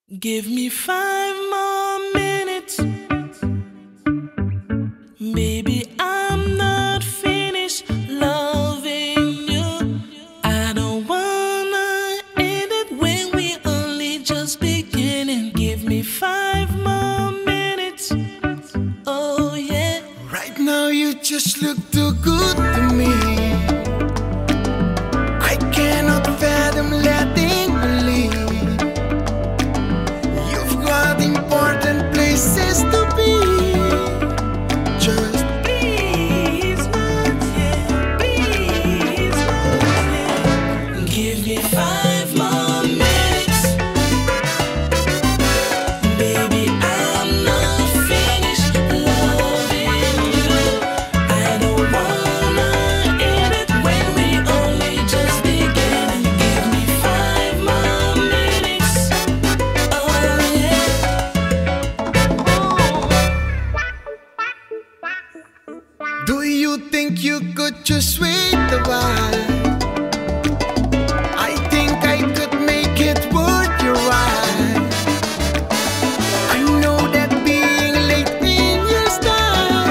Give me 5 more minutes, baby. I'm not finished loving you. I don't wanna end it when we only just beginning. Give me 5 more minutes, oh yeah. Right now you just look too good to me. I cannot fathom letting you leave. You've got important places to be. Just please, not yet, please, not yet. Give me 5 more minutes, baby. I'm not finished loving you. I don't wanna end it when we only just beginning. Give me 5 more minutes, oh yeah. do you think you could just wait a while? I think I could make it worth your while. I know that being late in your style.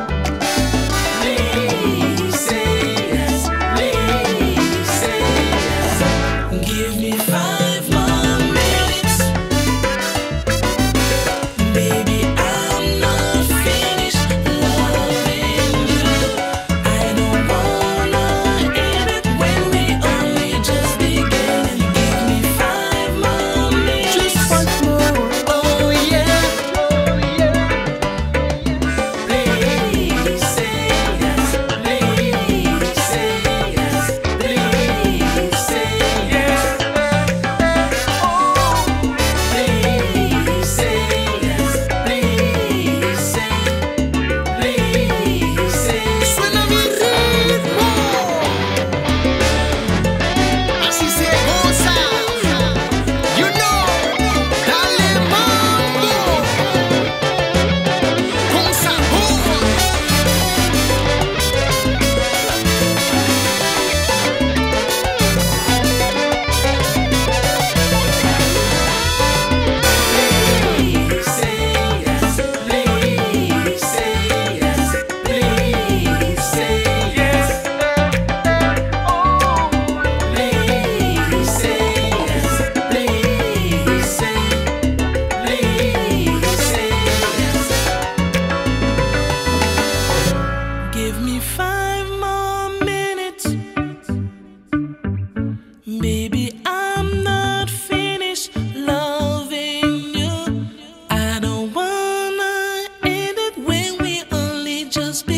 Please say yes, please say yes. Give me 5 more minutes, baby. I'm not finished loving you. I don't wanna end it when we only just beginning. Give me 5 more minutes, Just once more, oh yeah, oh yeah. please say yes, please say yes, please say yes. Please say yes, please say, please say. Suena mi ritmo, así se goza. You know, dale mambo con sabor. Please say yes, please say yes, please say yes. Please say yes, please say, please say yes. Give me 5 more minutes, baby. I'm not finished loving you. I don't wanna end it when we only just